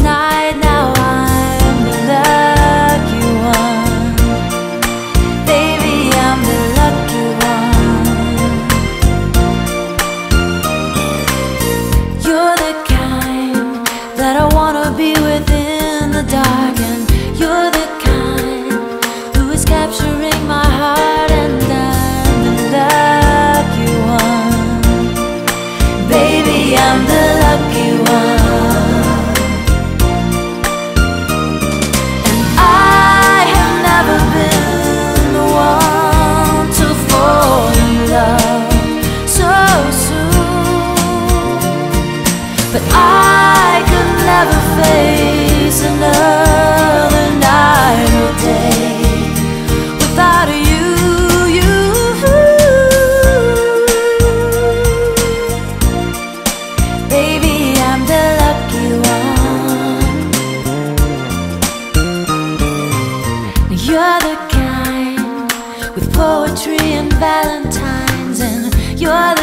night. Now I'm the lucky one. Baby, I'm the lucky one. You're the kind that I wanna be with in the dark, and you're the kind who is capturing my heart, and I'm the lucky one. Baby, I'm the lucky one. And I have never been the one to fall in love so soon, but I could never face another night or day without you, Baby, I'm the lucky one. You're the kind with poetry and valentines, and you're the